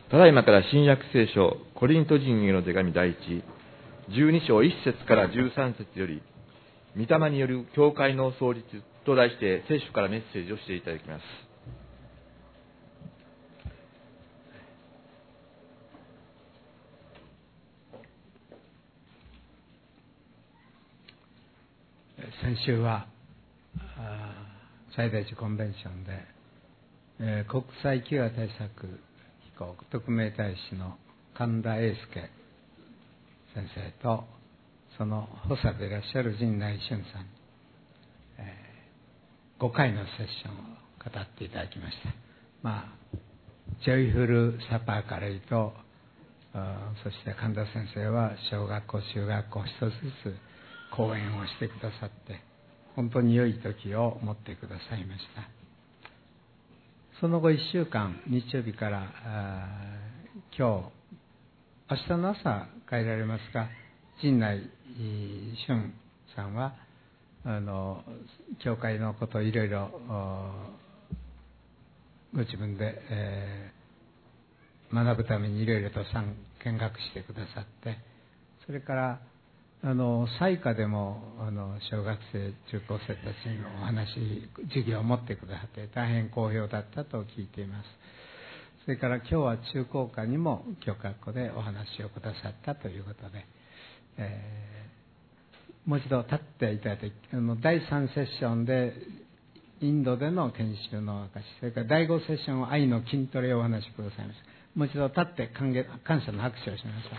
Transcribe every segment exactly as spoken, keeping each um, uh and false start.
ただいまから新約聖書コリント人への手紙第一じゅうに章いっ節からじゅうさん節より、御霊による教会の創立と題して聖書からメッセージをしていただきます。 先週は最大寺コンベンションで、えー、国際飢餓対策機構特命大使の神田英介先生と、その補佐でいらっしゃる陣内俊さんに、えー、ごかいのセッションを語っていただきました。まあジョイフルサパーカレイと、そして神田先生は小学校中学校一つずつ講演をしてくださって、本当に良い時を持ってくださいました。その後いっしゅうかん、日曜日から今日明日の朝帰られますが、陣内俊さんはあの教会のことをいろいろご自分で、えー、学ぶためにいろいろと見学してくださって、それからあの彩花でもあの小学生中高生たちにお話授業を持ってくださって大変好評だったと聞いています。それから今日は中高科にも教学校でお話をくださったということで、えー、もう一度立っていただいて、あのだいさんセッションでインドでの研修の証、それからだいごセッションは愛の筋トレをお話しくださいました。もう一度立って感謝感謝の拍手をしました。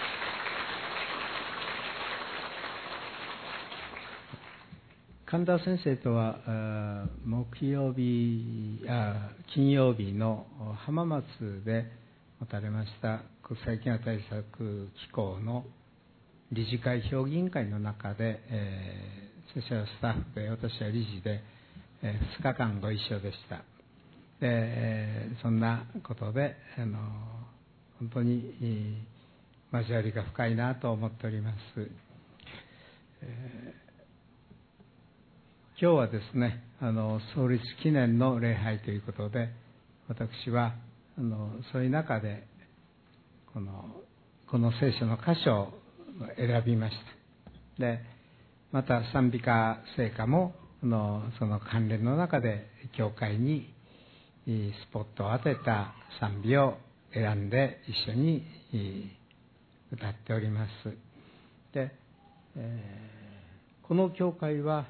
神田先生とは木曜日あ金曜日の浜松で持たれました国際飢餓対策機構の理事会評議員会の中で、えー、先生はスタッフで私は理事で、えー、ふつかかんご一緒でした。で、えー、そんなことであの本当に交わりが深いなと思っております。えー今日はですね、あの創立記念の礼拝ということで、私はあのそういう中でこのこの聖書の箇所を選びました。で、また賛美歌聖歌もあのその関連の中で教会にスポットを当てた賛美を選んで一緒に歌っております。で、えー、この教会は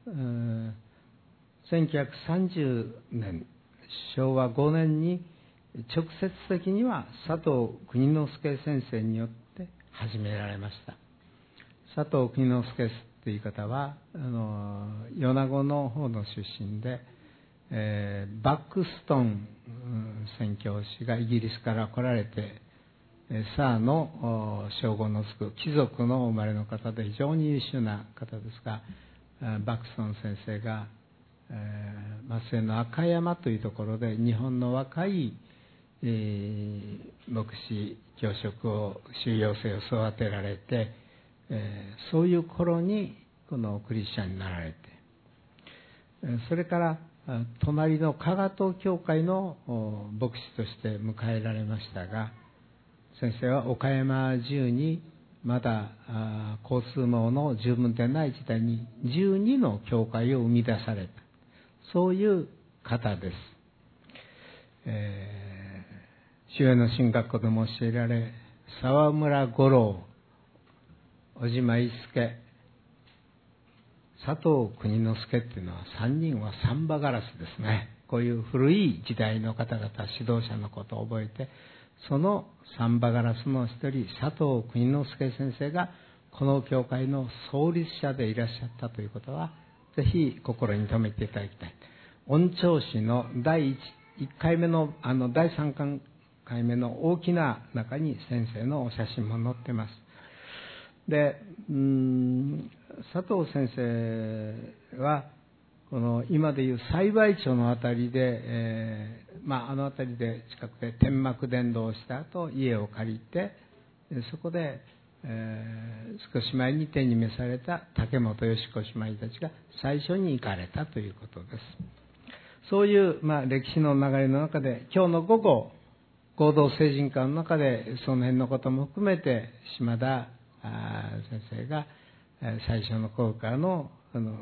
せんきゅうひゃくさんじゅうねんしょうわごねんに直接的には佐藤国之助先生によって始められました。佐藤国之助という方はあの米子の方の出身で、えー、バックストン宣教師がイギリスから来られて、サーの称号のつく貴族の生まれの方で非常に優秀な方ですが、バクソン先生が、えー、松江の赤山というところで日本の若い、えー、牧師教職を修養生を育てられて、えー、そういう頃にこのクリスチャンになられて、それから隣の加賀東教会の牧師として迎えられましたが、先生は岡山中にまだ交通網の十分でない時代にじゅうにの教会を生み出された、そういう方です。えー、主要の神学校でも教えられ、沢村五郎、小島一介、佐藤国之助っていうのはさんにんはサンバガラスですね。こういう古い時代の方々、指導者のことを覚えて、そのサンバガラスの一人、佐藤国之助先生がこの教会の創立者でいらっしゃったということは、ぜひ心に留めていただきたい。御調子のだいいっかいめの、あのだいさんかいめの大きな中に先生のお写真も載ってます。で、うーん佐藤先生はこの今でいう幸町のあたりで、えーまあ、あのあたりで近くで天幕伝道をした後家を借りて、そこで、えー、少し前に天に召された竹本義子姉妹たちが最初に行かれたということです。そういう、まあ、歴史の流れの中で今日の午後合同聖人会の中でその辺のことも含めて島田先生が最初の頃からのあの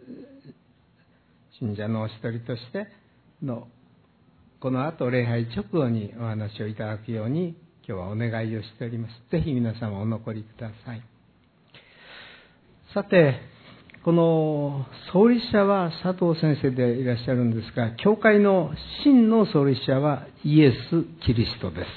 信者のお一人としてのこの後礼拝直後にお話をいただくように今日はお願いをしております。ぜひ皆様お残りください。さて、この創立者は佐藤先生でいらっしゃるんですが、教会の真の創立者はイエス・キリストです。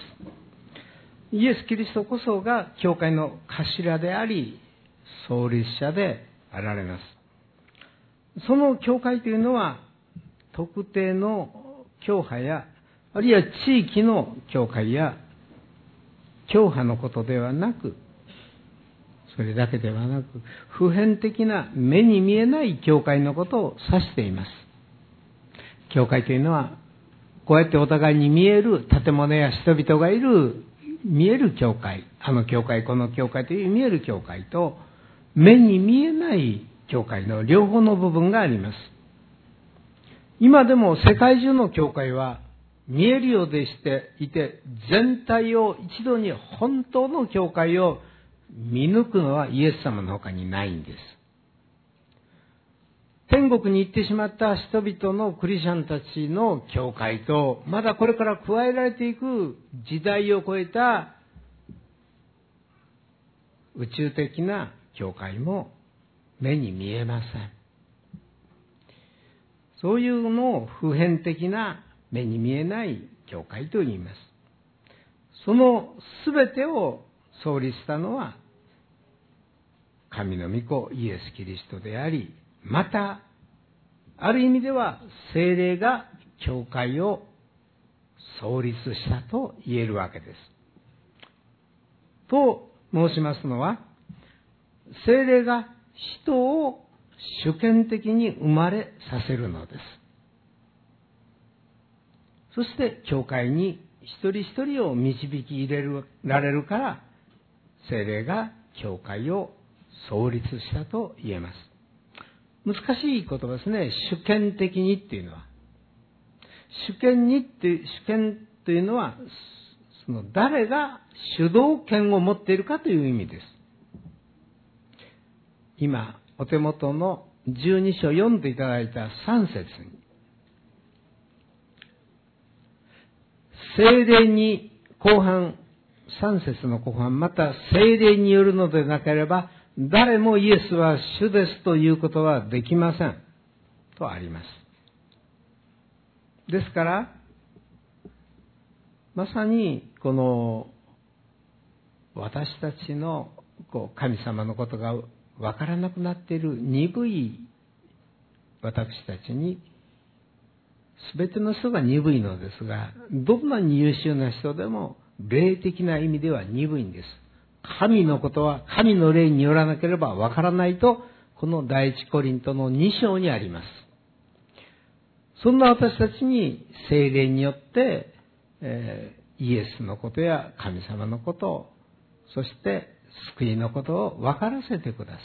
イエス・キリストこそが教会の頭であり、創立者であられます。その教会というのは、特定の教派や、あるいは地域の教会や、教派のことではなく、それだけではなく、普遍的な目に見えない教会のことを指しています。教会というのは、こうやってお互いに見える建物や人々がいる、見える教会、あの教会、この教会という見える教会と、目に見えない教会の両方の部分があります。今でも世界中の教会は、見えるようでしていて、全体を一度に本当の教会を見抜くのはイエス様の他にないんです。天国に行ってしまった人々のクリスチャンたちの教会と、まだこれから加えられていく時代を超えた宇宙的な教会も目に見えません。そういうのを普遍的な目に見えない教会と言います。そのすべてを創立したのは神の御子イエス・キリストであり、またある意味では聖霊が教会を創立したと言えるわけです。と申しますのは、聖霊が人を主権的に生まれさせるのです。そして教会に一人一人を導き入れられるから、聖霊が教会を創立したと言えます。難しい言葉ですね。主権的にっていうのは。主権にっていう、主権というのは、その誰が主導権を持っているかという意味です。今、お手元のじゅうに章読んでいただいたさん節に、聖霊に後半、さん節の後半、また聖霊によるのでなければ、誰もイエスは主ですということはできません。とあります。ですから、まさにこの私たちのこう神様のことがわからなくなっている鈍い私たちに、すべての人が鈍いのですが、どんなに優秀な人でも霊的な意味では鈍いんです。神のことは神の霊によらなければわからないと、この第一コリントのに章にあります。そんな私たちに聖霊によって、えー、イエスのことや神様のことを、そして救いのことを分からせてください。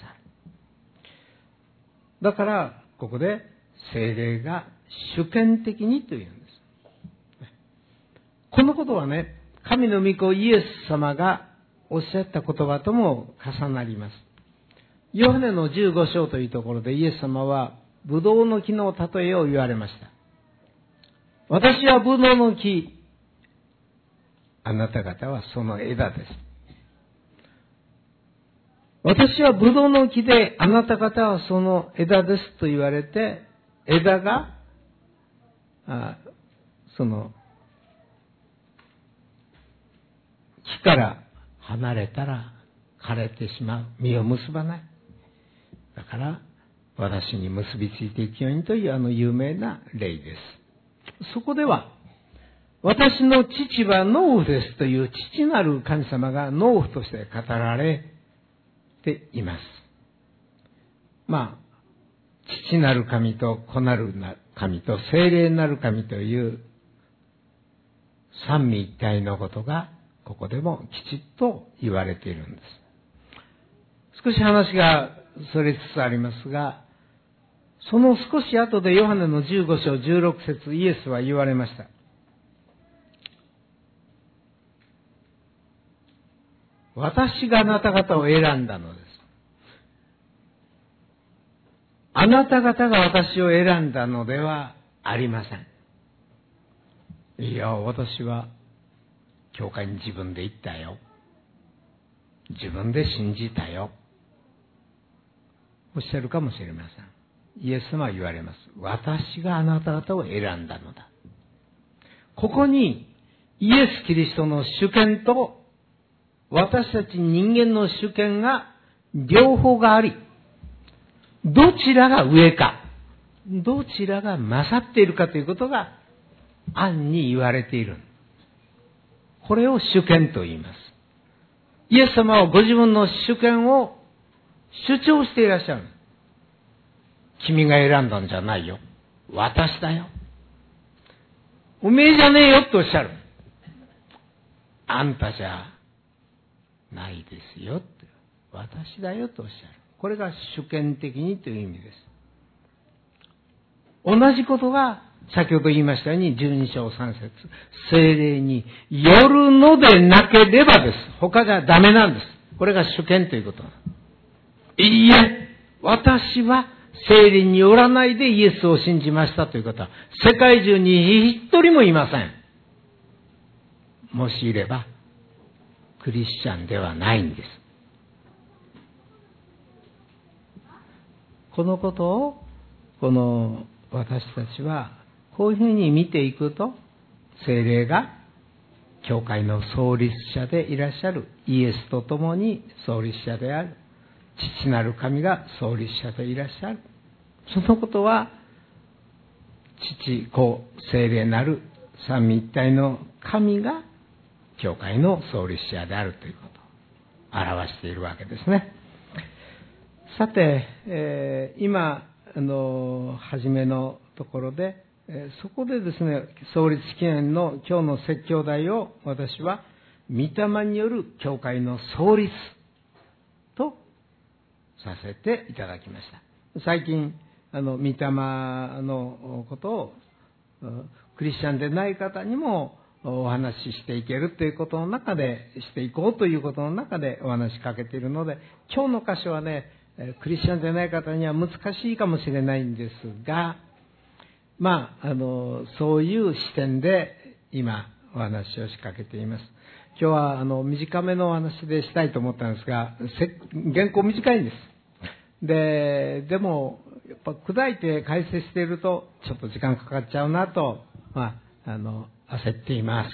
だからここで聖霊が主権的にというんです。このことはね、神の御子イエス様がおっしゃった言葉とも重なります。ヨハネのじゅうご章というところでイエス様はブドウの木の例えを言われました。私はブドウの木、あなた方はその枝です。私はブドウの木で、あなた方はその枝ですと言われて、枝が、あその、木から離れたら枯れてしまう。実を結ばない。だから、私に結びついていくようにというあの有名な例です。そこでは、私の父は農夫ですという父なる神様が農夫として語られています。まあ、父なる神と子なる神と聖霊なる神という三位一体のことがここでもきちっと言われているんです。少し話がそれつつありますが、その少し後でヨハネのじゅうご章じゅうろく節イエスは言われました。 私があなた方を選んだのです。あなた方が私を選んだのではありません。いや、私は教会に自分で行ったよ。自分で信じたよ。おっしゃるかもしれません。イエス様は言われます。私があなた方を選んだのだ。ここにイエス・キリストの主権と私たち人間の主権が両方があり、どちらが上か、どちらが勝っているかということが暗に言われている。これを主権と言います。イエス様はご自分の主権を主張していらっしゃる。君が選んだんじゃないよ。私だよ。おめえじゃねえよとおっしゃる。あんたじゃないですよって。私だよとおっしゃる。これが主権的にという意味です。同じことが先ほど言いましたようにじゅうに章さん節、聖霊によるのでなければです。他じゃダメなんです。これが主権ということ。いいえ、私は聖霊によらないでイエスを信じましたということは世界中に一人もいません。もしいればクリスチャンではないんです。このことをこの私たちはこういうふうに見ていくと、聖霊が教会の創立者でいらっしゃるイエスと共に創立者である父なる神が創立者でいらっしゃる。そのことは父子聖霊なる三位一体の神が教会の創立者であるということを表しているわけですね。さて、えー、今あの初めのところで、えー、そこでですね、創立記念の今日の説教題を私は御霊による教会の創立とさせていただきました。最近あの御霊のことをクリスチャンでない方にもお話ししていけるということの中でしていこうということの中でお話しかけているので、今日の箇所はね、クリスチャンでない方には難しいかもしれないんですが、まああのそういう視点で今お話をしかけています。今日はあの短めのお話でしたいと思ったんですが、原稿短いんです。ででもやっぱ砕いて解説しているとちょっと時間かかっちゃうなと、まあ、あの焦っています。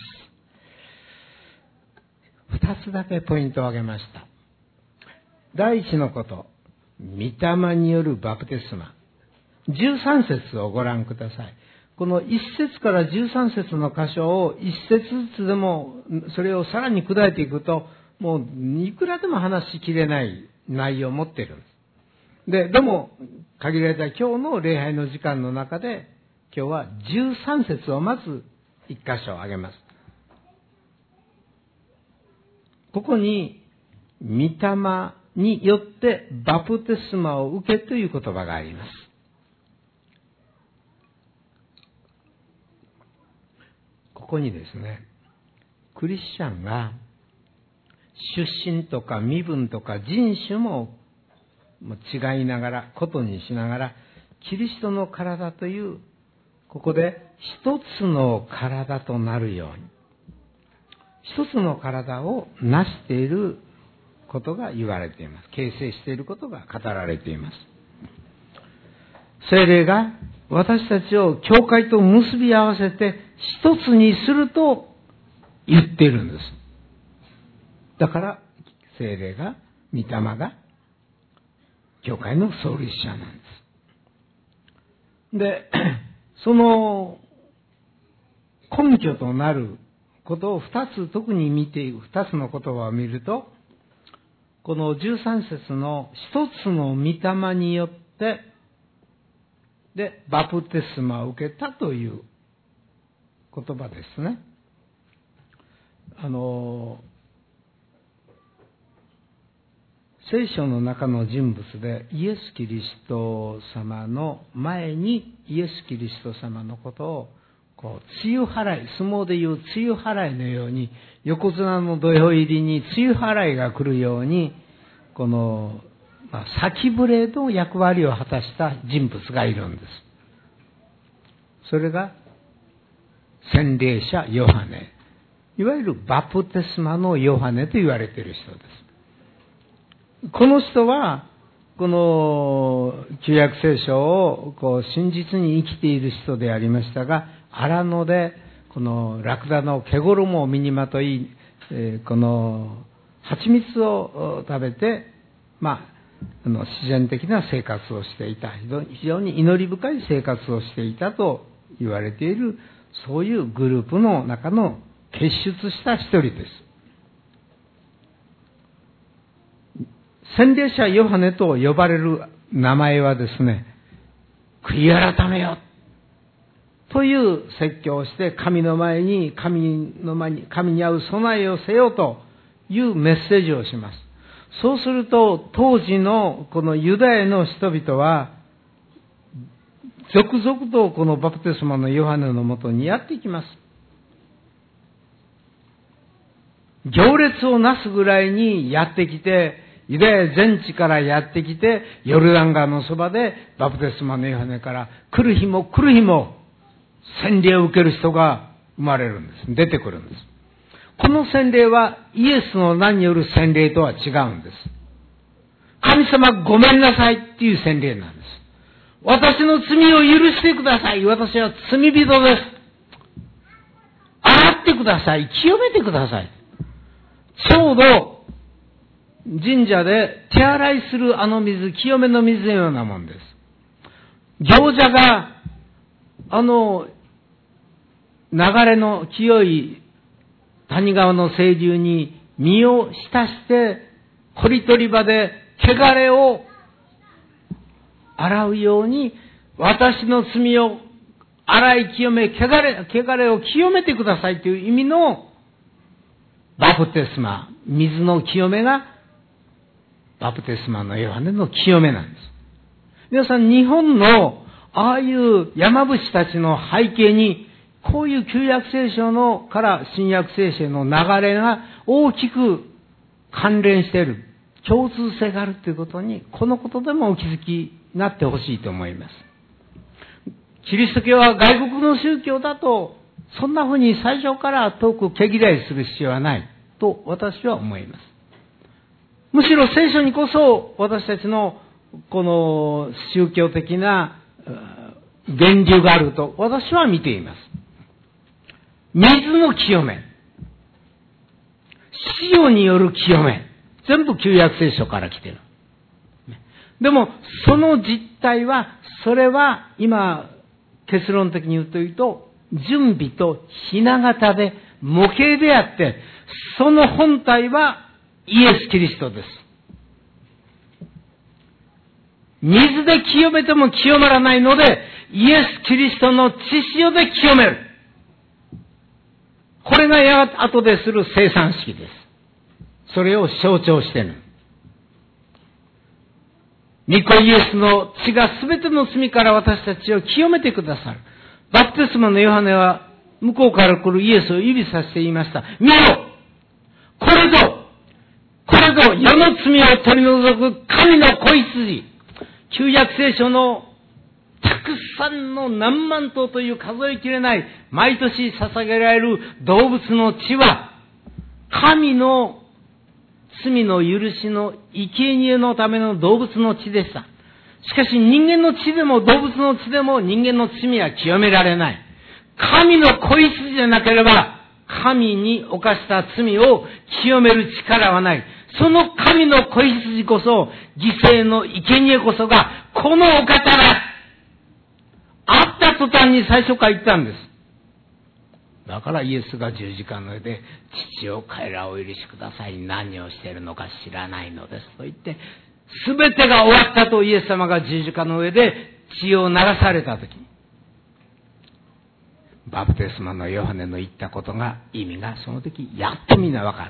二つだけポイントを挙げました。第一のこと、御霊によるバプテスマ。じゅうさん節をご覧ください。このいち節からじゅうさん節の箇所をいち節ずつでもそれをさらに砕いていくと、もういくらでも話しきれない内容を持っているんです。で、でも限られた今日の礼拝の時間の中で、今日はじゅうさん節をまず一箇所挙げます。ここに御霊によってバプテスマを受けという言葉があります。ここにですね、クリスチャンが出身とか身分とか人種も違いながら、ことにしながら、キリストの体という、ここで一つの体となるように、一つの体を成していることが言われています。形成していることが語られています。聖霊が私たちを教会と結び合わせて一つにすると言っているんです。だから聖霊が、御霊が教会の創立者なんです。で、その根拠となることを二つ特に見ていく、二つの言葉を見ると、このじゅうさん節の一つの御霊によってでバプテスマを受けたという言葉ですね。あの聖書の中の人物でイエス・キリスト様の前にイエス・キリスト様のことをこう、梅雨払い、相撲でいう梅雨払いのように、横綱の土俵入りに梅雨払いが来るように、この、まあ、先触れの役割を果たした人物がいるんです。それが、洗礼者ヨハネ。いわゆるバプテスマのヨハネと言われている人です。この人は、この旧約聖書をこう真実に生きている人でありましたが、荒野でこのラクダの毛衣を身にまとい、この蜂蜜を食べて、まあ、あの自然的な生活をしていた、非常に祈り深い生活をしていたと言われている、そういうグループの中の結出した一人です。洗礼者ヨハネと呼ばれる名前はですね、悔い改めよという説教をして、神の前に、神の前に、神に会う備えをせよというメッセージをします。そうすると、当時のこのユダヤの人々は、続々とこのバプテスマのヨハネのもとにやってきます。行列をなすぐらいにやってきて、ユダヤ全地からやってきて、ヨルダン川のそばでバプテスマのヨハネから来る日も来る日も洗礼を受ける人が生まれるんです。出てくるんです。この洗礼はイエスの名による洗礼とは違うんです。神様ごめんなさいっていう洗礼なんです。私の罪を許してください。私は罪人です。洗ってください。清めてください。ちょうど神社で手洗いするあの水、清めの水のようなもんです。行者があの流れの清い谷川の清流に身を浸して掘り取り場で汚れを洗うように、私の罪を洗い清め、汚れ、汚れを清めてくださいという意味のバプテスマ、水の清めがバプテスマのヨハネの清めなんです。皆さん、日本のああいう山伏たちの背景に、こういう旧約聖書のから新約聖書の流れが大きく関連している、共通性があるということに、このことでもお気づきになってほしいと思います。キリスト教は外国の宗教だと、そんなふうに最初から遠く毛嫌いする必要はないと私は思います。むしろ聖書にこそ私たちのこの宗教的な源流があると私は見ています。水の清め、塩による清め、全部旧約聖書から来ている。でもその実態は、それは今結論的に言うというと、準備とひな形で模型であって、その本体はイエス・キリストです。水で清めても清まらないので、イエス・キリストの血潮で清める。これがやがて後でする生産式です。それを象徴している。御子イエスの血がすべての罪から私たちを清めてくださる。バプテスマのヨハネは向こうから来るイエスを指さして言いました。見ろ、これぞ、これぞ世の罪を取り除く神の子羊。旧約聖書のたくさんの何万頭という数えきれない毎年捧げられる動物の血は、神の罪の許しの生贄のための動物の血でした。しかし人間の血でも動物の血でも人間の罪は清められない。神の子羊でなければ神に犯した罪を清める力はない。その神の子羊こそ、犠牲の生贄こそがこのお方だ。会った途端に最初から言ったんです。だからイエスが十字架の上で、父を彼らをお許しください。何をしているのか知らないのですと言って、すべてが終わったとイエス様が十字架の上で血を流されたとき、バプテスマのヨハネの言ったことが、意味がその時やっとみんなわかる。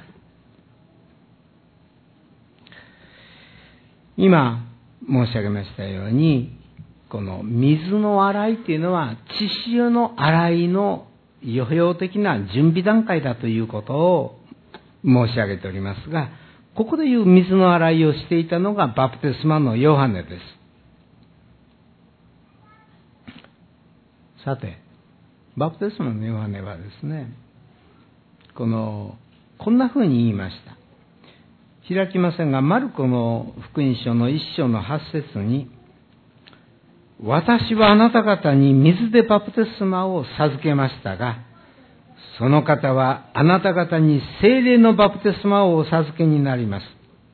今申し上げましたように、 この水の洗いっていうのは、血潮の洗いの予表的な準備段階だということを申し上げておりますが、ここでいう水の洗いをしていたのがバプテスマのヨハネです。さて、バプテスマのヨハネはですね、この、こんな風に言いました。開きませんが、マルコの福音書の一章の八節に、私はあなた方に水でバプテスマを授けましたが、その方はあなた方に聖霊のバプテスマをお授けになります。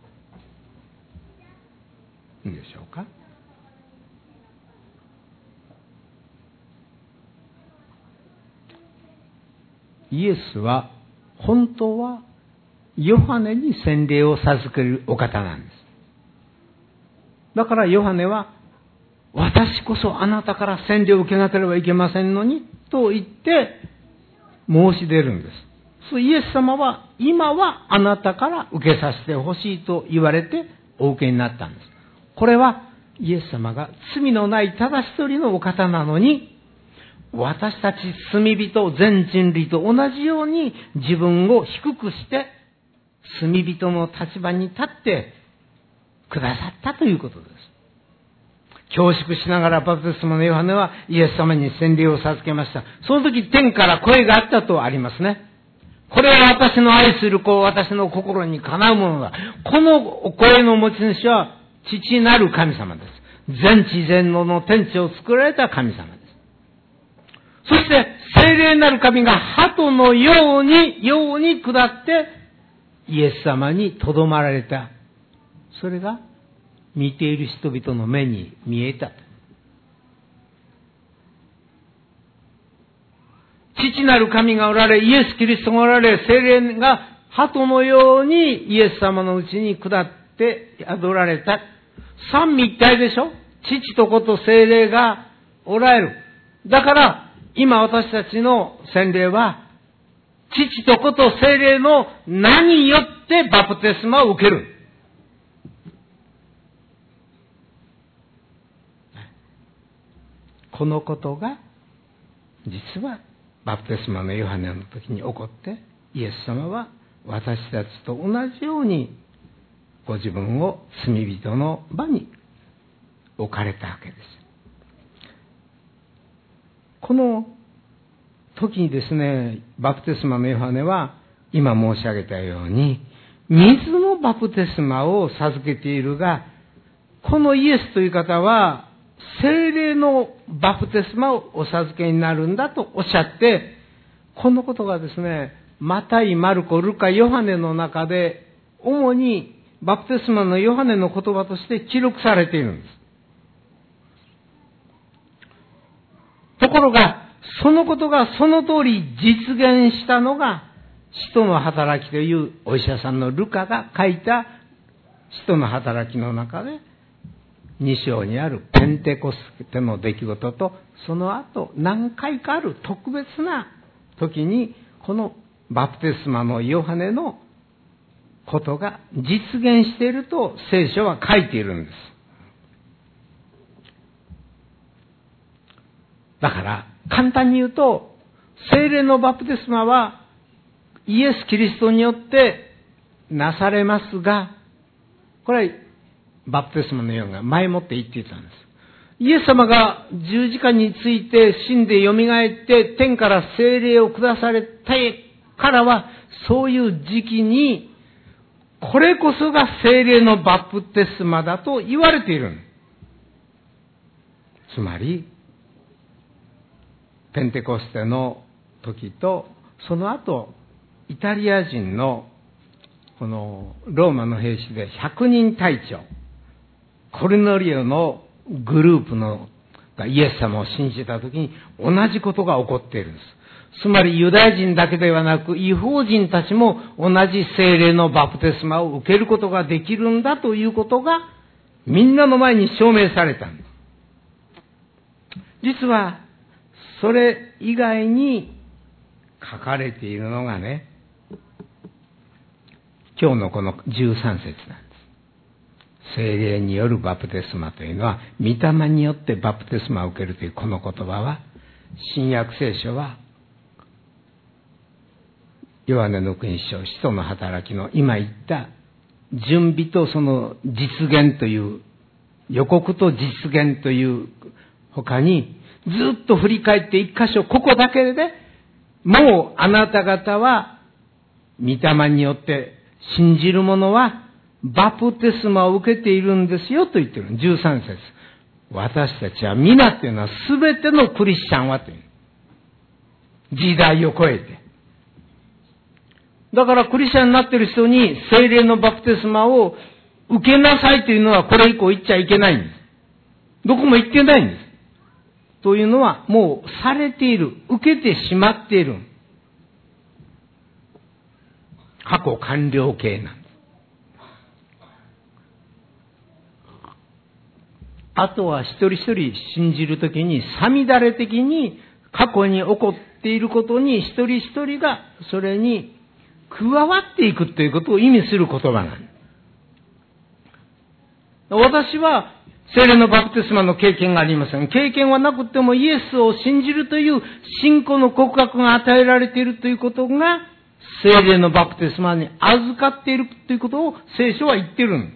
いいでしょうか。イエスは本当はヨハネに洗礼を授けるお方なんです。だからヨハネは、私こそあなたから洗礼を受けなければいけませんのにと言って申し出るんです。そう、イエス様は今はあなたから受けさせてほしいと言われてお受けになったんです。これはイエス様が罪のないただ一人のお方なのに、私たち罪人全人類と同じように自分を低くして罪人の立場に立ってくださったということです。恐縮しながらバプテスマのヨハネはイエス様に洗礼を授けました。その時天から声があったとありますね。これは私の愛する子、私の心にかなうものだ。この声の持ち主は父なる神様です。全知全能の天地を作られた神様です。そして聖霊なる神が鳩のように、ように下ってイエス様にとどまられた。それが見ている人々の目に見えた。父なる神がおられ、イエス・キリストがおられ、聖霊が鳩のようにイエス様のうちに下って宿られた。三位一体でしょ。父と子と聖霊がおられる。だから今私たちの洗礼は父と子と聖霊の名によってバプテスマを受ける。このことが実はバプテスマのヨハネの時に起こって、イエス様は私たちと同じようにご自分を罪人の場に置かれたわけです。この時にですね、バプテスマのヨハネは今申し上げたように水のバプテスマを授けているが、このイエスという方は聖霊のバプテスマをお授けになるんだとおっしゃって、このことがですね、マタイ、マルコ、ルカ、ヨハネの中で主にバプテスマのヨハネの言葉として記録されているんです。ところがそのことがその通り実現したのが使徒の働きというお医者さんのルカが書いた使徒の働きの中でに章にあるペンテコステの出来事と、その後何回かある特別な時にこのバプテスマのヨハネのことが実現していると聖書は書いているんです。だから簡単に言うと、聖霊のバプテスマはイエス・キリストによってなされますが、これはバプテスマのようが前もって言っていたんです。イエス様が十字架について死んで蘇って天から聖霊を下されてからは、そういう時期にこれこそが聖霊のバプテスマだと言われているんです。つまりペンテコステの時とその後イタリア人のこのローマの兵士で百人隊長コルネリオのグループのがイエス様を信じた時に同じことが起こっているんです。つまりユダヤ人だけではなく異邦人たちも同じ聖霊のバプテスマを受けることができるんだということがみんなの前に証明されたんです。実はそれ以外に書かれているのがね、今日のこのじゅうさん節なんです。 聖霊によるバプテスマというのは、御霊によってバプテスマを受けるというこの言葉は、新約聖書は、ヨハネの福音書、使徒の働きの今言った準備とその実現という、予告と実現という他に、ずっと振り返って一箇所、ここだけで、もうあなた方は、御霊によって信じる者は、バプテスマを受けているんですよと言ってる。じゅうさん節。私たちは皆っていうのは全てのクリスチャンはという。時代を超えて。だからクリスチャンになっている人に聖霊のバプテスマを受けなさいというのはこれ以降言っちゃいけないんです。どこも言ってないんです。というのはもうされている。受けてしまっている。過去完了形なんです。あとは一人一人信じるときに、さみだれ的に過去に起こっていることに一人一人がそれに加わっていくということを意味する言葉なんです。私は聖霊のバプテスマの経験がありません。経験はなくてもイエスを信じるという信仰の告白が与えられているということが聖霊のバプテスマに預かっているということを聖書は言ってるんです。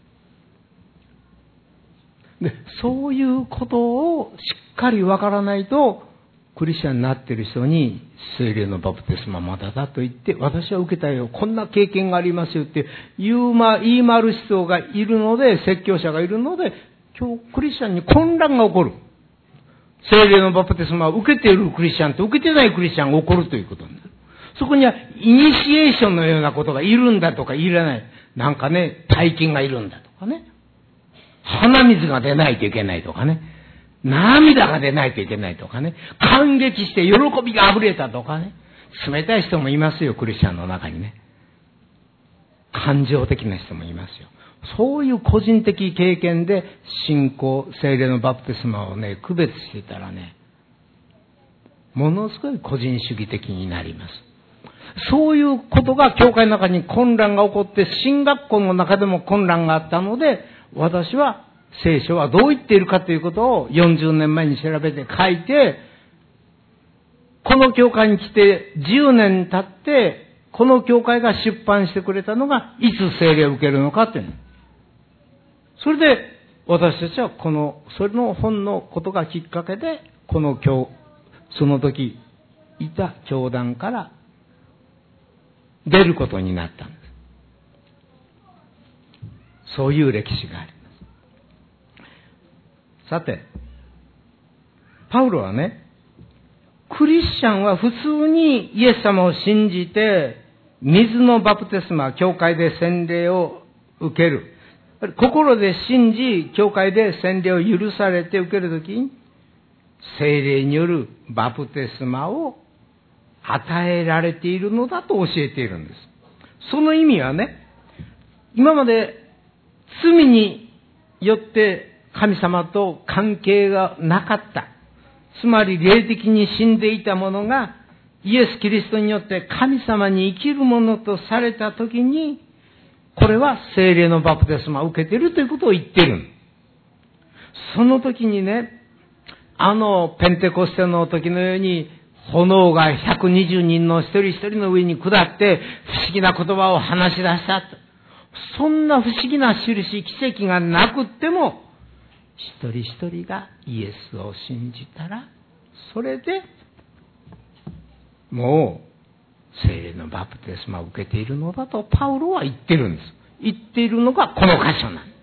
で、そういうことをしっかりわからないと、クリスチャンになっている人に、聖霊のバプテスマまだだと言って、私は受けたよ、こんな経験がありますよって言うま、言い回る人がいるので、説教者がいるので、今日クリスチャンに混乱が起こる。聖霊のバプテスマを受けているクリスチャンと受けてないクリスチャンが起こるということになる。そこには、イニシエーションのようなことがいるんだとかいらない。なんかね、体験がいるんだとかね。鼻水が出ないといけないとかね。涙が出ないといけないとかね。感激して喜びが溢れたとかね。冷たい人もいますよ、クリスチャンの中にね。感情的な人もいますよ。そういう個人的経験で信仰、聖霊のバプテスマをね、区別していたらね、ものすごい個人主義的になります。そういうことが教会の中に混乱が起こって、神学校の中でも混乱があったので、私は聖書はどう言っているかということをよんじゅうねんまえに調べて書いて、この教会に来てじゅうねん経って、この教会が出版してくれたのが、いつ聖霊を受けるのかという。それで、私たちはこの、それの本のことがきっかけで、この教、その時いた教団から出ることになったんです。そういう歴史があります。さて、パウロはね、クリスチャンは普通にイエス様を信じて、水のバプテスマ、教会で洗礼を受ける。心で信じ、教会で洗礼を許されて受けるときに、聖霊によるバプテスマを与えられているのだと教えているんです。その意味はね、今まで罪によって神様と関係がなかった。つまり霊的に死んでいた者がイエス・キリストによって神様に生きるものとされたときに、これは聖霊のバプテスマを受けているということを言ってる。その時にね、あのペンテコステの時のように炎がひゃくにじゅうにんの一人一人の上に下って不思議な言葉を話し出した。そんな不思議な印、奇跡がなくっても、一人一人がイエスを信じたら、それでもう聖霊のバプテスマを受けているのだとパウロは言ってるんです。言っているのがこの箇所なんです。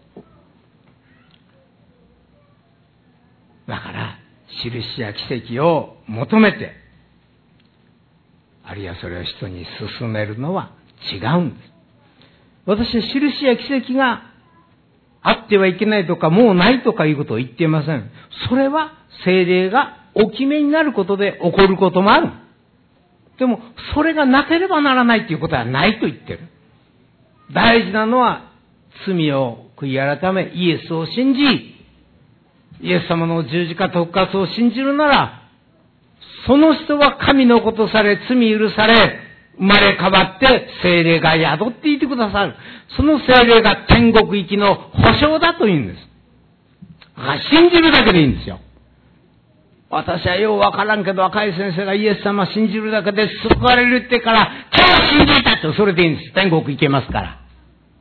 だから印や奇跡を求めて、あるいはそれを人に勧めるのは違うんです。私は印や奇跡があってはいけないとかもうないとかいうことを言っていません。それは聖霊がお決めになることで起こることもある。でもそれがなければならないということはないと言ってる。大事なのは罪を悔い改めイエスを信じ、イエス様の十字架と復活を信じるなら、その人は神の子とされ罪許され生まれ変わって聖霊が宿っていてくださる。その聖霊が天国行きの保証だというんです。信じるだけでいいんですよ。私はようわからんけど、赤井先生がイエス様信じるだけで救われるってから、今日信じたってそれでいいんです。天国行けますから。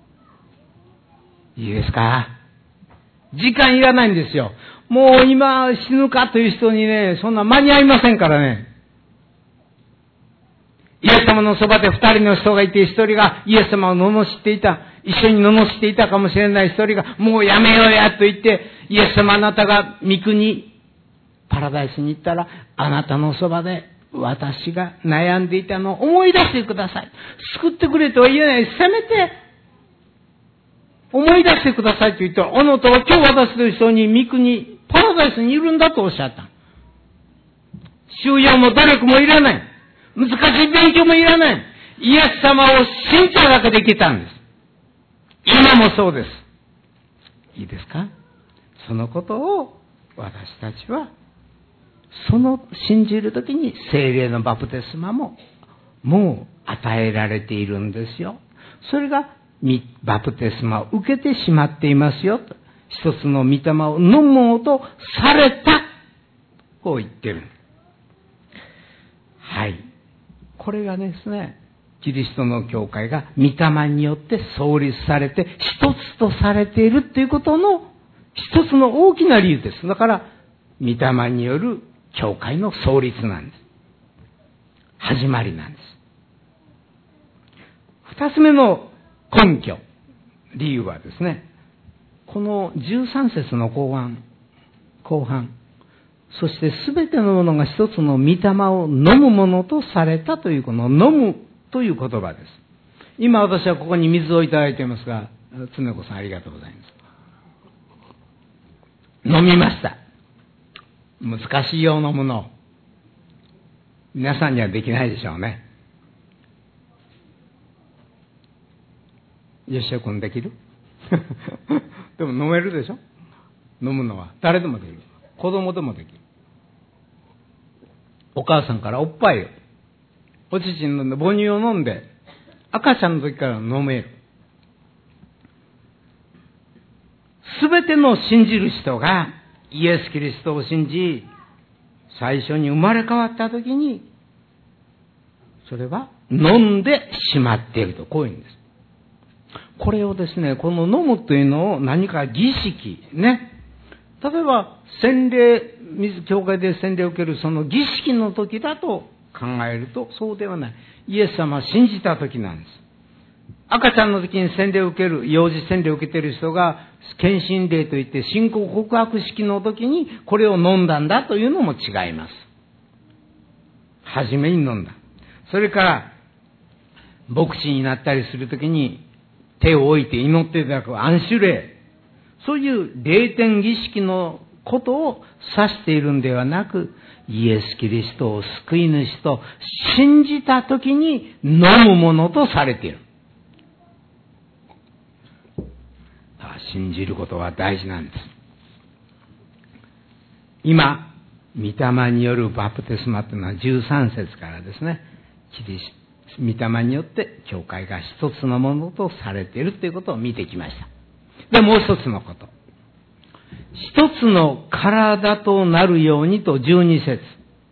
いいですか？時間いらないんですよ。もう今死ぬかという人にね、そんな間に合いませんからね。イエス様のそばで二人の人がいて、一人がイエス様を罵っていた。一緒に罵っていたかもしれない一人が、もうやめようやと言って、イエス様あなたが御国、パラダイスに行ったら、あなたのそばで私が悩んでいたのを思い出してください。救ってくれとは言えない。せめて、思い出してくださいと言ったら、あなたは今日私と一緒に御国、パラダイスにいるんだとおっしゃった。修養も努力もいらない。難しい勉強もいらない。イエス様を信じただけでいけたんです。今もそうです。いいですか？そのことを私たちは、その信じるときに聖霊のバプテスマももう与えられているんですよ。それがバプテスマを受けてしまっていますよと。一つの御霊を飲もうとされた。こう言ってる。はい。これがですね、キリストの教会が御霊によって創立されて一つとされているということの一つの大きな理由です。だから、御霊による教会の創立なんです。始まりなんです。二つ目の根拠、理由はですね、このじゅうさん節の後半、後半、そしてすべてのものが一つの御霊を飲むものとされたというこの飲むという言葉です。今私はここに水をいただいていますが、常子さんありがとうございます。飲みました。難しいよう飲むの。皆さんにはできないでしょうね。吉田君できる？でも飲めるでしょ？飲むのは誰でもできる。子供でもできる。お母さんからおっぱいを、お乳に飲んで母乳を飲んで、赤ちゃんの時から飲める。すべての信じる人がイエス・キリストを信じ、最初に生まれ変わった時に、それは飲んでしまっていると、こういうんです。これをですね、この飲むというのを何か儀式、ね。例えば、洗礼、水教会で洗礼を受けるその儀式の時だと考えると、そうではない。イエス様を信じた時なんです。赤ちゃんの時に洗礼を受ける、幼児洗礼を受けている人が、献身礼といって信仰告白式の時にこれを飲んだんだというのも違います。はじめに飲んだ。それから、牧師になったりする時に手を置いて祈っていただく安守礼。そういう霊典儀式のことを指しているんではなく、イエス・キリストを救い主と信じたときに飲むものとされている。信じることは大事なんです。今、御霊によるバプテスマというのはじゅうさん節からですね、キリスト、御霊によって教会が一つのものとされているということを見てきました。で、もう一つのこと。一つの体となるようにとじゅうに節。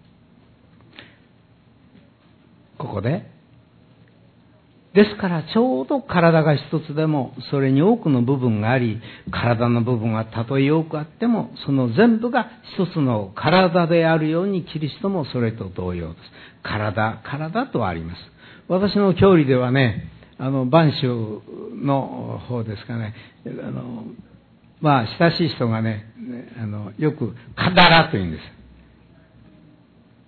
ここで。ですからちょうど体が一つでもそれに多くの部分があり、体の部分はたとえ多くあってもその全部が一つの体であるようにキリストもそれと同様です。体、体とあります。私の教理ではね、あの、播州の方ですかね、あの、まあ、親しい人がね、あの、よく、かだらと言うんです。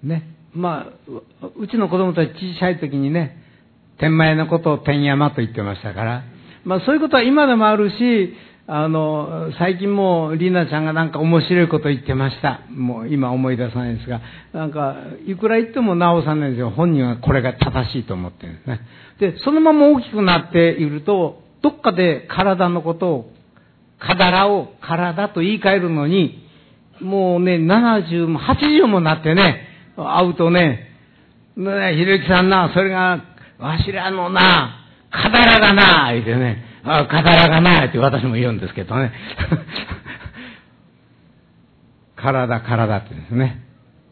ね。まあ、うちの子供たち小さい時にね、天満屋のことを天山と言ってましたから、まあそういうことは今でもあるし、あの、最近もリナちゃんがなんか面白いこと言ってました。もう今思い出さないんですが、なんか、いくら言っても直さないんですよ。本人はこれが正しいと思ってるんですね。で、そのまま大きくなっていると、どっかで体のことを、かだらを体と言い換えるのに、もうね、ななじゅうもはちじゅうもなってね、会うとね、ね、ひろゆきさんな、それがわしらのな、かだらがな、言ってね、あ、かだらがな、って私も言うんですけどね。体、体ってですね。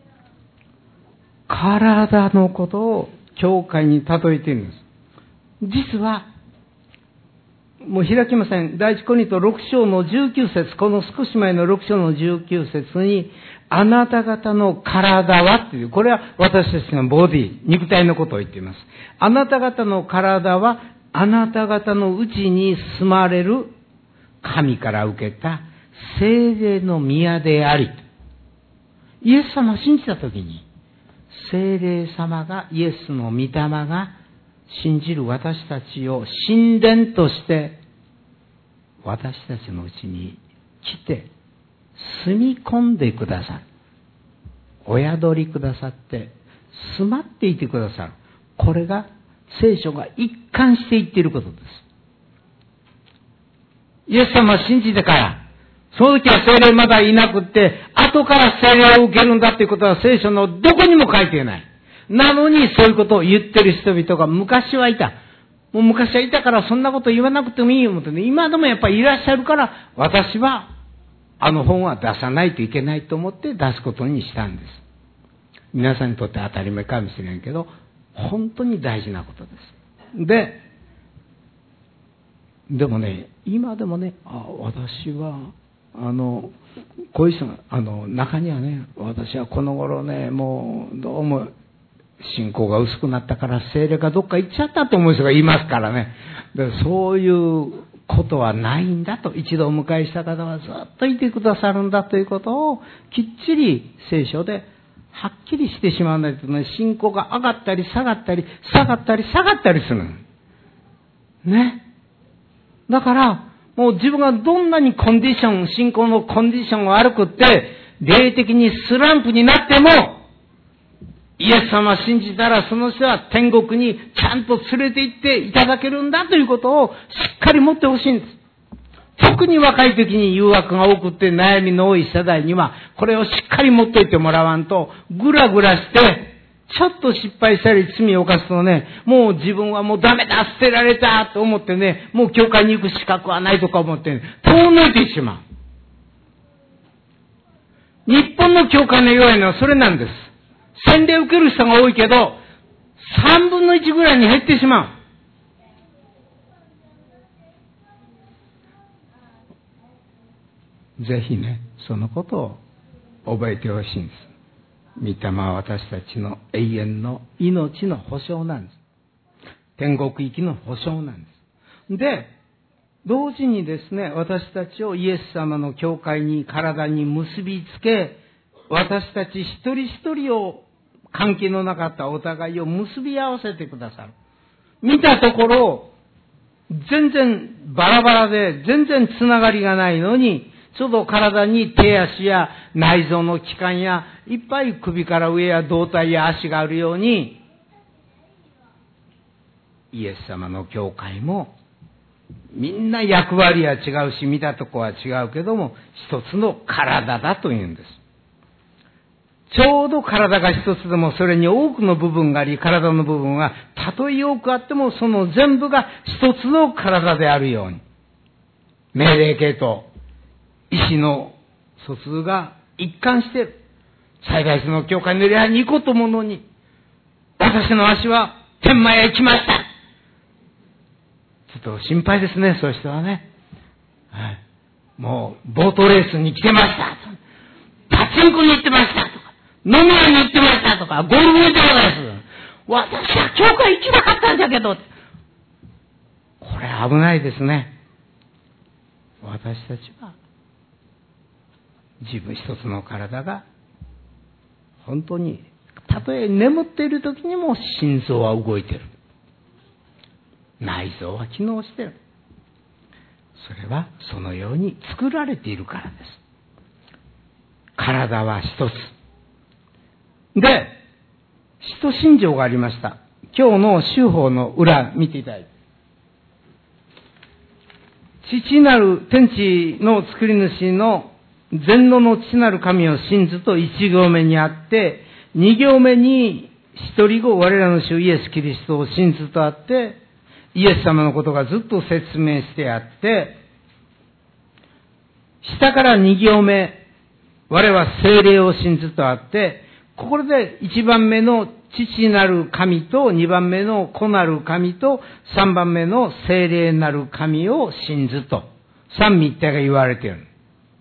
体のことを教会に例えているんです。実は、もう開きません。第一コリントろく章のじゅうきゅう節、この少し前のろく章のじゅうきゅう節に、あなた方の体はっていう、これは私たちのボディ、肉体のことを言っています。あなた方の体は、あなた方のうちに住まれる神から受けた聖霊の宮であり、イエス様を信じたときに、聖霊様が、イエスの御霊が信じる私たちを神殿として私たちのうちに来て住み込んでくださる。お宿りくださって住まっていてくださる。これが聖書が一貫して言っていることです。イエス様を信じてから、その時は聖霊まだいなくって、後から聖霊を受けるんだということは聖書のどこにも書いていない。なのにそういうことを言ってる人々が昔はいた。もう昔はいたからそんなこと言わなくてもいいよ思ってね。今でもやっぱりいらっしゃるから、私はあの本は出さないといけないと思って出すことにしたんです。皆さんにとって当たり前かもしれないけど、本当に大事なことです。で、でもね、今でもね、あ、私は、あの、こういう人が、あの、中にはね、私はこの頃ね、もう、どうも、信仰が薄くなったから聖霊がどっか行っちゃったと思う人がいますからね。で、そういうことはないんだと、一度お迎えした方はずっといてくださるんだということをきっちり聖書ではっきりしてしまわないとね、信仰が上がったり下がったり下がったり下がったりするね。だからもう自分がどんなにコンディション、信仰のコンディションが悪くって霊的にスランプになっても、イエス様を信じたらその人は天国にちゃんと連れて行っていただけるんだということをしっかり持ってほしいんです。特に若い時に誘惑が多くて悩みの多い世代にはこれをしっかり持っておいてもらわんと、ぐらぐらしてちょっと失敗したり罪を犯すとね、もう自分はもうダメだ、捨てられたと思ってね、もう教会に行く資格はないとか思って、ね、遠のいてしまう。日本の教会の弱いのはそれなんです。洗礼を受ける人が多いけど、三分の一ぐらいに減ってしまう。ぜひね、そのことを覚えてほしいんです。御霊は私たちの永遠の命の保証なんです。天国行きの保証なんです。で、同時にですね、私たちをイエス様の教会に、体に結びつけ、私たち一人一人を関係のなかったお互いを結び合わせてくださる。見たところ、全然バラバラで、全然つながりがないのに、ちょうど体に手足や内臓の器官や、いっぱい首から上や胴体や足があるように、イエス様の教会も、みんな役割は違うし、見たとこは違うけども、一つの体だというんです。ちょうど体が一つでもそれに多くの部分があり、体の部分はたとえ多くあってもその全部が一つの体であるように、命令系と意志の疎通が一貫している。最大種の教会の礼拝に行こうと思うのに、私の足は天満へ行きました。ちょっと心配ですね、そういう人はね。はい、もうボートレースに来てました。パチンコに行ってました。飲み屋に行ってましたとか、ゴルフ場です。私は教会行きたかったんだけど。これ危ないですね。私たちは、自分一つの体が、本当に、たとえ眠っている時にも心臓は動いている。内臓は機能している。それはそのように作られているからです。体は一つ。で、使徒信条がありました。今日の修法の裏見ていただいて。父なる天地の作り主の全能の父なる神を信ずと一行目にあって、二行目に一人後我らの主イエス・キリストを信ずとあって、イエス様のことがずっと説明してあって、下から二行目、我は聖霊を信ずとあって、ここで一番目の父なる神と二番目の子なる神と三番目の聖霊なる神を信ずと三位一体が言われている。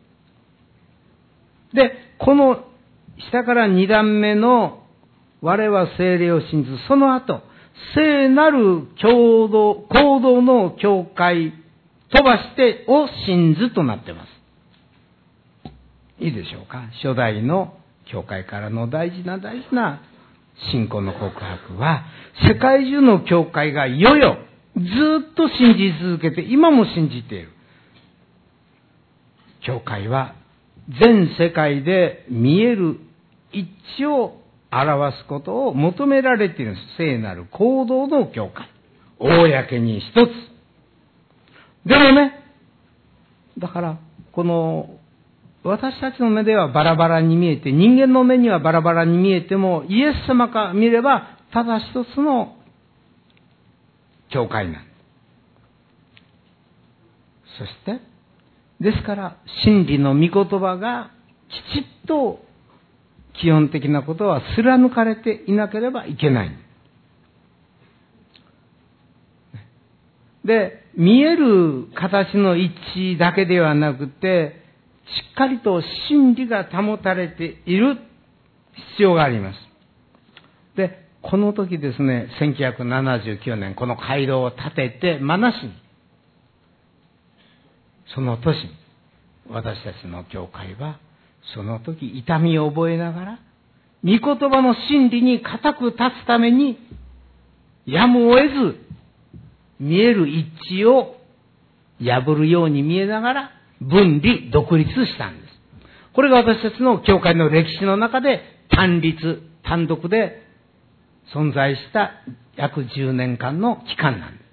で、この下から二段目の我は聖霊を信ず、その後、聖なる共同、行動の教会飛ばしてを信ずとなっています。いいでしょうか。初代の教会からの大事な大事な信仰の告白は、世界中の教会がいよいよずっと信じ続けて、今も信じている。教会は全世界で見える一致を表すことを求められているんです。聖なる行動の教会。公に一つ。でもね、だから、この、私たちの目ではバラバラに見えて、人間の目にはバラバラに見えても、イエス様から見れば、ただ一つの教会なんです。そして、ですから、真理の御言葉がきちっと基本的なことは貫かれていなければいけない。で、見える形の一致だけではなくて、しっかりと真理が保たれている必要があります。で、この時ですね、せんきゅうひゃくななじゅうきゅうねん、この街道を建てて、真梨に、その年に、私たちの教会は、その時痛みを覚えながら、御言葉の真理に固く立つために、やむを得ず、見える一致を破るように見えながら、分離、独立したんです。これが私たちの教会の歴史の中で単立、単独で存在した約じゅうねんかんの期間なんです。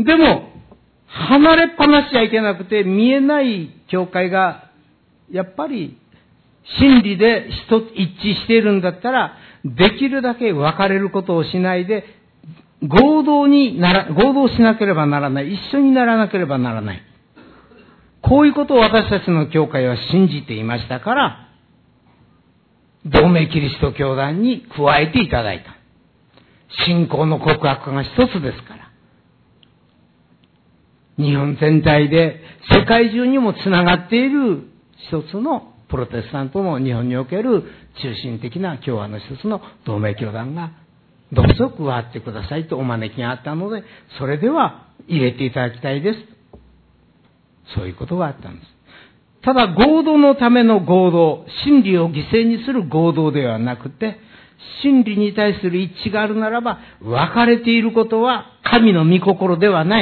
でも、離れっぱなしちゃいけなくて、見えない教会が、やっぱり真理で一つ一致しているんだったら、できるだけ分かれることをしないで、合同になら、合同しなければならない。一緒にならなければならない。こういうことを私たちの教会は信じていましたから、同盟キリスト教団に加えていただいた。信仰の告白が一つですから。日本全体で世界中にもつながっている一つのプロテスタントの日本における中心的な教派の一つの同盟教団がどうぞ加わってくださいとお招きがあったので、それでは入れていただきたいです。そういうことがあったんです。ただ合同のための合同、真理を犠牲にする合同ではなくて、真理に対する一致があるならば、分かれていることは神の御心ではない。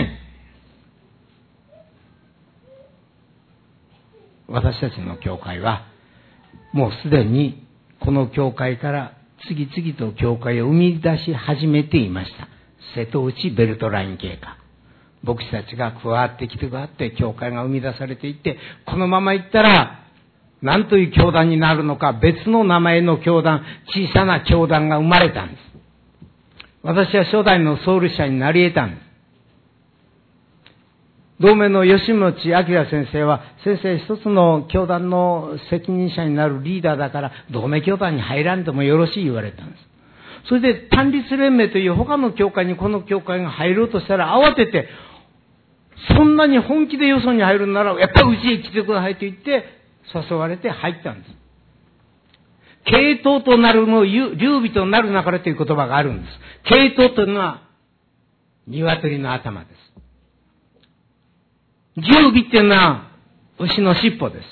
私たちの教会は、もうすでにこの教会から次々と教会を生み出し始めていました。瀬戸内ベルトライン計画。牧師たちが加わってきて加わって教会が生み出されていって、このままいったら何という教団になるのか、別の名前の教団、小さな教団が生まれたんです。私は初代の創立者になり得たんです。同盟の吉持明先生は、先生一つの教団の責任者になるリーダーだから、同盟教団に入らんでもよろしい言われたんです。それで単立連盟という他の教会にこの教会が入ろうとしたら慌てて、そんなに本気でよそに入るなら、やっぱりうちへ来てくださいと言って、誘われて入ったんです。系統となるの、劉備となるなかれという言葉があるんです。系統というのは、鶏の頭です。劉備っていうのは、牛の尻尾です。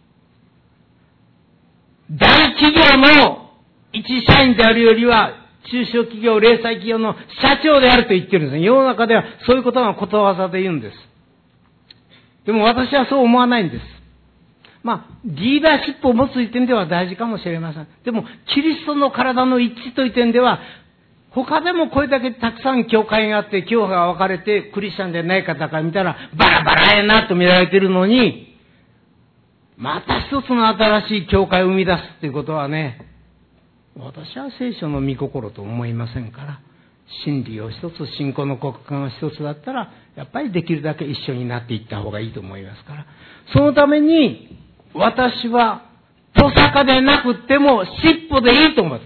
大企業の一社員であるよりは、中小企業、零細企業の社長であると言ってるんですね。世の中ではそういうことがことわざで言うんです。でも私はそう思わないんです。まあ、リーダーシップを持つ点では大事かもしれません。でも、キリストの体の一致という点では、他でもこれだけたくさん教会があって、教派が分かれて、クリスチャンでない方から見たら、バラバラやなと見られているのに、また一つの新しい教会を生み出すっていうことはね、 私は聖書の御心と思いませんから、真理を一つ、信仰の告白が一つだったら、やっぱりできるだけ一緒になっていった方がいいと思いますから、そのために私はトサカでなくっても尻尾でいいと思った。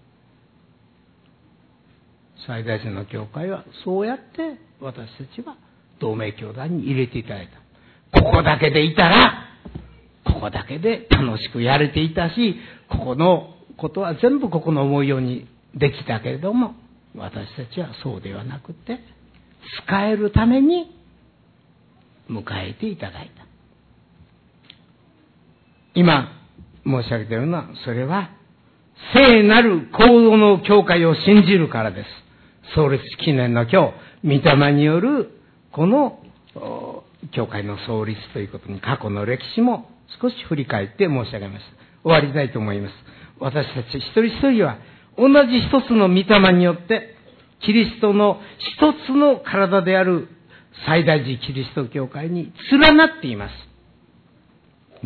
最大寺の教会はそうやって私たちは同盟教団に入れていただいた。ここだけでいたら、ここだけで楽しくやれていたし、ここのことは全部ここの思うようにできたけれども、私たちはそうではなくて、使えるために迎えていただいた。今申し上げているのは、それは聖なる行動の教会を信じるからです。創立記念の今日、御霊によるこの教会の創立ということに、過去の歴史も少し振り返って申し上げました。終わりたいと思います。私たち一人一人は同じ一つの御霊によってキリストの一つの体である最大寺キリスト教会に連なっています。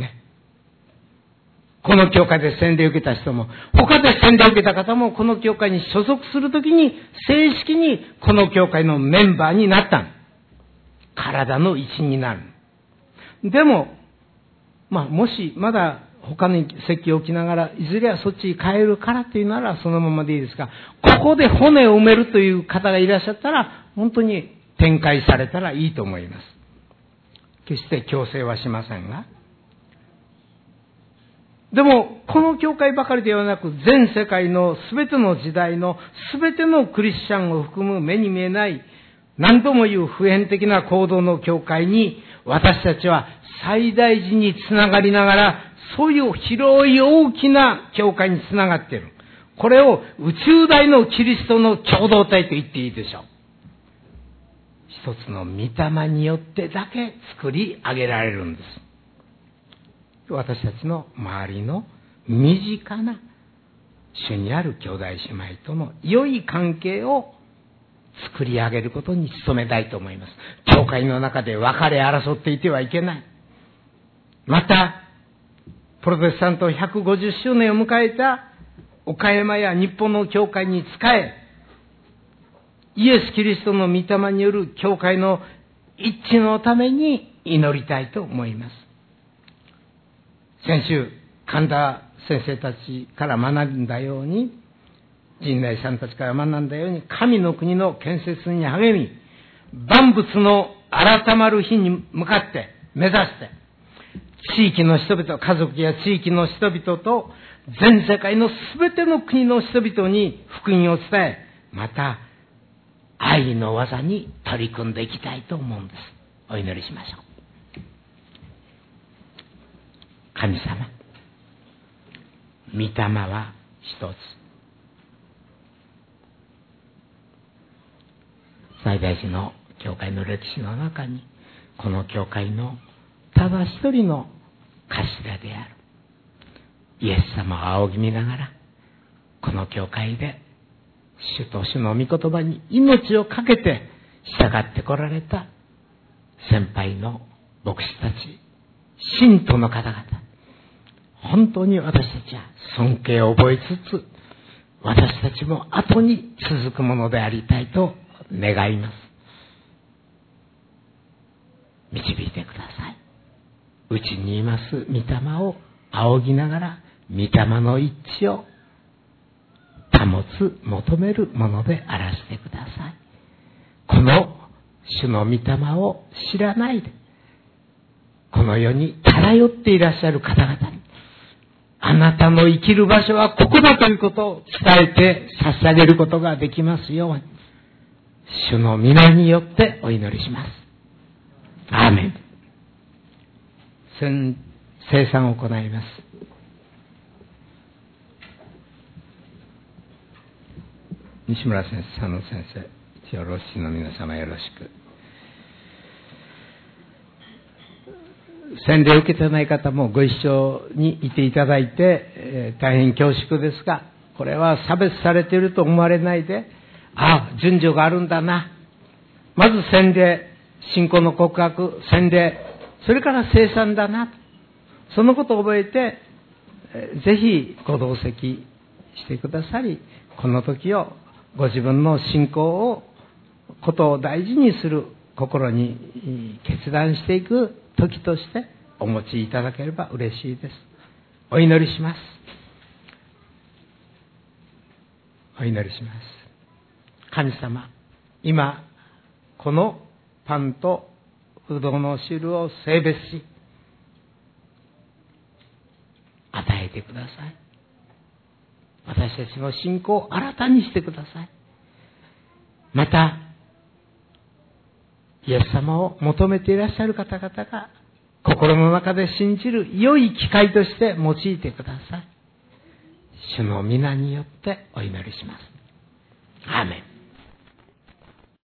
ね。この教会で洗礼を受けた人も、他で洗礼を受けた方も、この教会に所属するときに正式にこの教会のメンバーになった。体の一員になる。でも、まあ、もしまだ他に席を置きながら、いずれはそっちに帰るからというならそのままでいいですが、ここで骨を埋めるという方がいらっしゃったら、本当に展開されたらいいと思います。決して強制はしませんが。でも、この教会ばかりではなく、全世界の全ての時代の全てのクリスチャンを含む目に見えない、何度も言う普遍的な行動の教会に、私たちは最大寺につながりながら、そういう広い大きな教会につながっている。これを宇宙大のキリストの共同体と言っていいでしょう。一つの御霊によってだけ作り上げられるんです。私たちの周りの身近な主にある兄弟姉妹との良い関係を作り上げることに努めたいと思います。教会の中で別れ争っていてはいけない。また、プロテスタントひゃくごじゅっしゅうねんを迎えた岡山や日本の教会に仕え、イエス・キリストの御霊による教会の一致のために祈りたいと思います。先週、神田先生たちから学んだように、陣内さんたちから学んだように、神の国の建設に励み、万物の改まる日に向かって目指して、地域の人々、家族や地域の人々と全世界のすべての国の人々に福音を伝え、また愛の技に取り組んでいきたいと思うんです。お祈りしましょう。神様、御霊は一つ。最大寺の教会の歴史の中に、この教会のただ一人の頭であるイエス様を仰ぎ見ながら、この教会で主と主の御言葉に命を懸けて従ってこられた先輩の牧師たち、信徒の方々、本当に私たちは尊敬を覚えつつ、私たちも後に続くものでありたいと願います。導いてください。うちにいます御霊を仰ぎながら、御霊の一致を保つ、求めるものであらせてください。この主の御霊を知らないで、この世に漂っていらっしゃる方々に、あなたの生きる場所はここだということを伝えて差し上げることができますように、主の皆によってお祈りします。アーメン。聖餐を行います。西村先生、佐野先生、よろしの皆様よろしく。洗礼を受けてない方もご一緒にいていただいて、えー、大変恐縮ですが、これは差別されていると思われないで、ああ、順序があるんだな。まず洗礼、信仰の告白、洗礼、それから聖餐だな。そのことを覚えて、えー、ぜひご同席してくださり、この時をご自分の信仰をことを大事にする心に決断していく時としてお持ちいただければ嬉しいです。お祈りします。お祈りします。神様、今このパンとうどの汁を聖別し与えてください。私たちの信仰を新たにしてください。またイエス様を求めていらっしゃる方々が心の中で信じる良い機会として用いてください。主の皆によってお祈りします。アーメン。